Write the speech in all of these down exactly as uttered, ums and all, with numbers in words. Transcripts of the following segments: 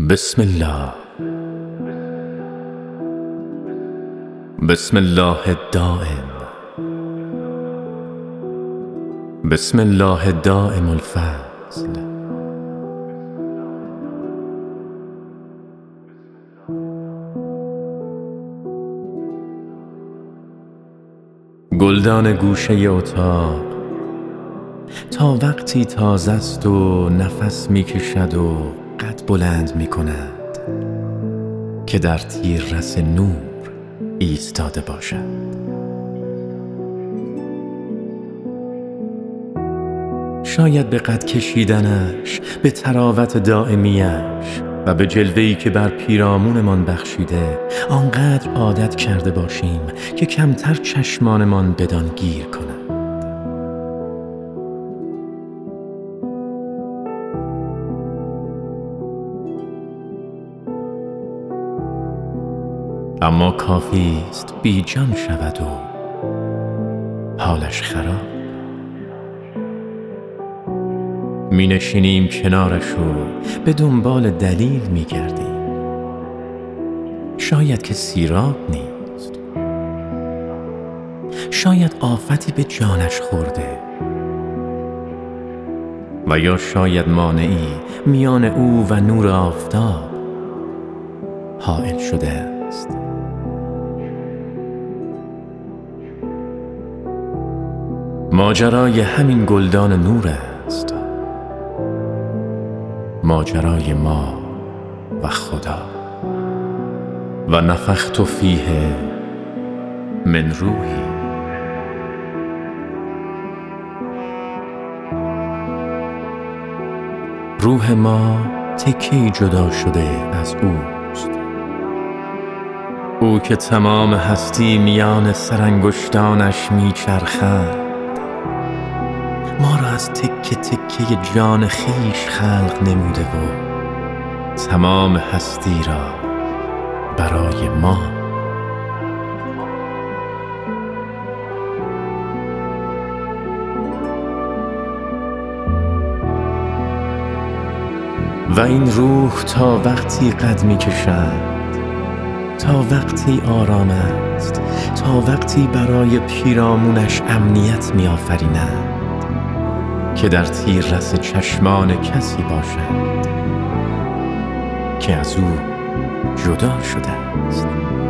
بسم الله بسم الله الدائم بسم الله الدائم الفضل گلدان گوشه اتاق تا وقتی تازه است و نفس می کشد و قد بلند می کند که در تیررس نور ایستاده باشد. شاید به قد کشیدنش، به طراوت دائمیش و به جلوه‌ای که بر پیرامونمان بخشیده آنقدر عادت کرده باشیم که کمتر چشمانمان بدان گیر کند. اما کافی است بی جان شود و حالش خراب. می نشینیم کنارش و به دنبال دلیل می گردیم. شاید که سیراب نیست، شاید آفتی به جانش خورده، و یا شاید مانعی میان او و نور آفتاب حائل شده است. ماجرای همین گلدان نور است، ماجرای ما و خدا. و نفخت فیه من روحی. روح ما تکه‌ای جدا شده از اوست، او که تمام هستی میان سرانگشتانش میچرخد. ما را از تکه تکه جان خویش خلق نموده و تمام هستی را برای ما. و این روح تا وقتی قد می کشد، تا وقتی آرام است، تا وقتی برای پیرامونش امنیت می آفریند که در تیررس چشمان کسی باشد که از او جدا شده است.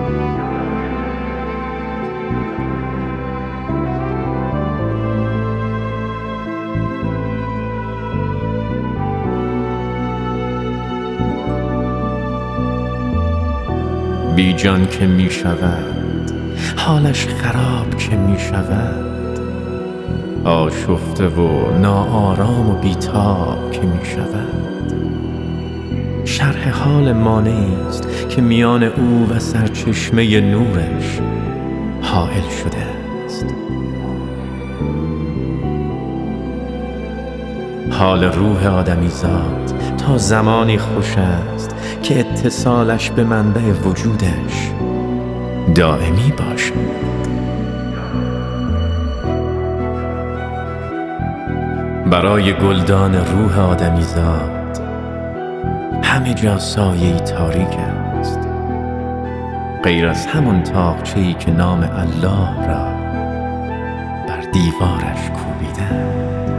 بی جان که می شود، حالش خراب که می شود، آشفته و ناآرام و بیتاب که می شود، شرح حال مانعی است که میان او و سرچشمه نورش حائل شده است. حال روح آدمیزاد تا زمانی خوش است که اتصالش به منبع وجودش دائمی باشد. برای گلدان روح آدمیزاد همه جا سایه‌ای تاریک است، غیر از همان طاقچه‌ای که نام الله را بر دیوارش کوبیدند.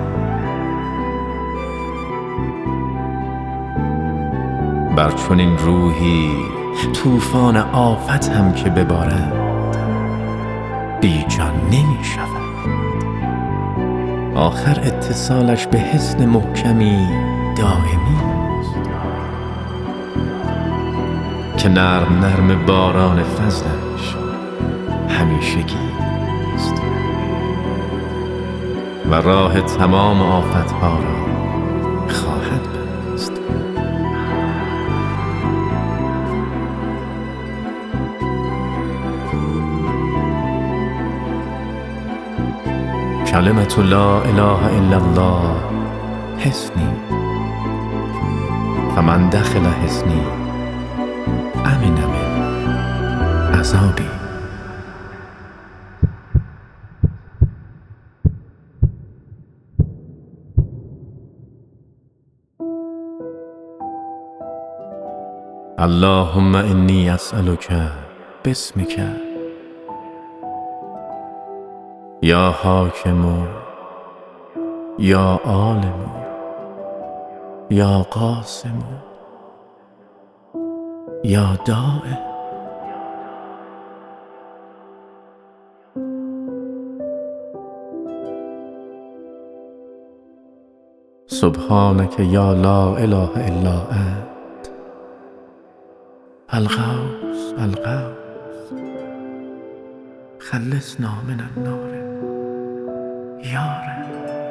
بر چنین روحی طوفان آفت هم که ببارد بی جان نمی شود. آخر اتصالش به حصن محکمی دائمی است که نرم نرم باران فضلش همیشگی است و راه تمام آفتها را خواهد بست. کلمة لا اله الا الله حصنی، فمن دخل حصنی امن من عذابی. اللهم إني أسألك باسمك يا حاكم يا عالم يا قاسم يا دائم. سبحانك يا لا إله إلا أنت الغوث الغوث خلصنا من النار يا رب.